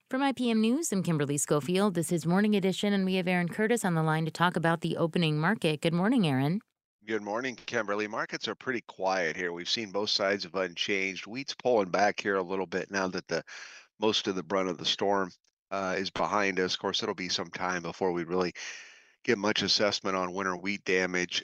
From IPM News, I'm Kimberly Schofield. This is Morning Edition, and we have Aaron Curtis on the line to talk about the opening market. Good morning, Aaron. Good morning, Kimberly. Markets are pretty quiet here. We've seen both sides of unchanged. Wheat's pulling back here a little bit now that the most of the brunt of the storm is behind us. Of course, it'll be some time before we really get much assessment on winter wheat damage.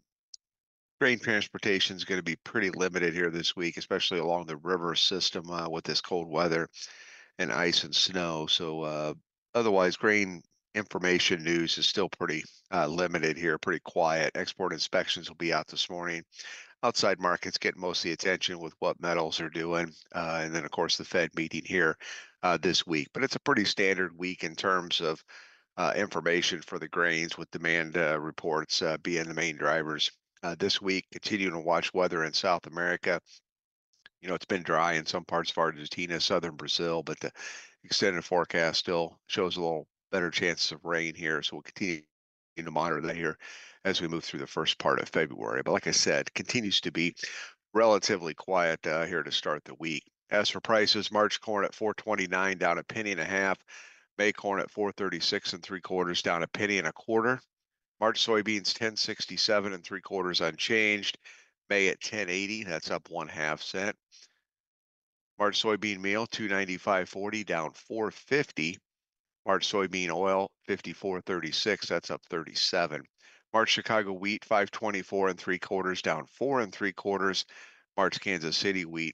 Grain transportation is going to be pretty limited here this week, especially along the river system with this cold weather and ice and snow. So otherwise, grain information news is still pretty limited here, pretty quiet. Export inspections will be out this morning. Outside markets get most of the attention with what metals are doing, and then of course the Fed meeting here this week. But it's a pretty standard week in terms of information for the grains, with demand reports being the main drivers. This week, continuing to watch weather in South America. It's been dry in some parts of Argentina, southern Brazil, but the extended forecast still shows a little better chances of rain here. So we'll continue to monitor that here as we move through the first part of February. But like I said, continues to be relatively quiet here to start the week. As for prices, March corn at 4.29 down a penny and a half. May corn at 4.36 and three quarters down a penny and a quarter. March soybeans 10.67 and three quarters unchanged. May at 10.80, that's up 1/2 cent. March soybean meal 295.40 down 4.50. March soybean oil 54.36, that's up 37. March Chicago wheat 5.24 and three quarters down 4 and three quarters. March Kansas City wheat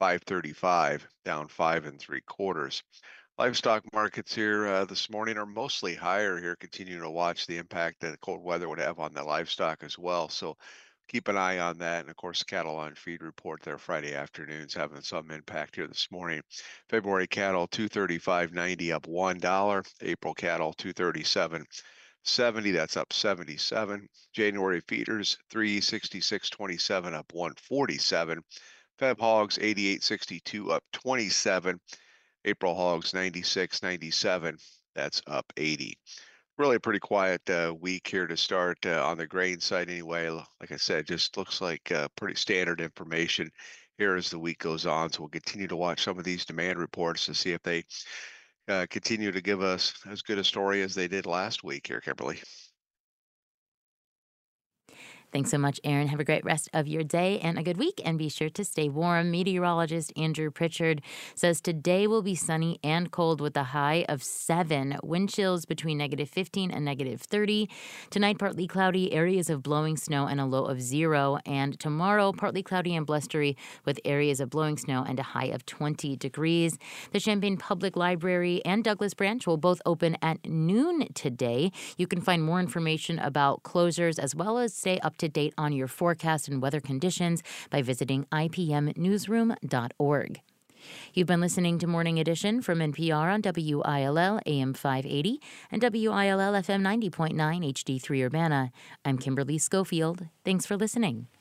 5.35 down 5 and three quarters. Livestock markets here this morning are mostly higher here, continuing to watch the impact that the cold weather would have on the livestock as well. So keep an eye on that. And of course, cattle on feed report there Friday afternoons having some impact here this morning. February cattle 235.90 up $1. April cattle 237.70, that's up 77. January feeders 366.27 up 147. Feb hogs 88.62 up 27. April hogs 96.97, that's up 80. Really a pretty quiet week here to start on the grain side anyway. Like I said, just looks like pretty standard information here as the week goes on. So we'll continue to watch some of these demand reports to see if they continue to give us as good a story as they did last week here, Kimberly. Thanks so much, Aaron. Have a great rest of your day and a good week, and be sure to stay warm. Meteorologist Andrew Pritchard says today will be sunny and cold with a high of 7. Wind chills between -15 and -30. Tonight, partly cloudy, areas of blowing snow and a low of 0. And tomorrow, partly cloudy and blustery with areas of blowing snow and a high of 20 degrees. The Champaign Public Library and Douglas Branch will both open at noon today. You can find more information about closures as well as stay up to date on your forecast and weather conditions by visiting ipmnewsroom.org. You've been listening to Morning Edition from NPR on WILL AM 580 and WILL FM 90.9 HD3 Urbana. I'm Kimberly Schofield. Thanks for listening.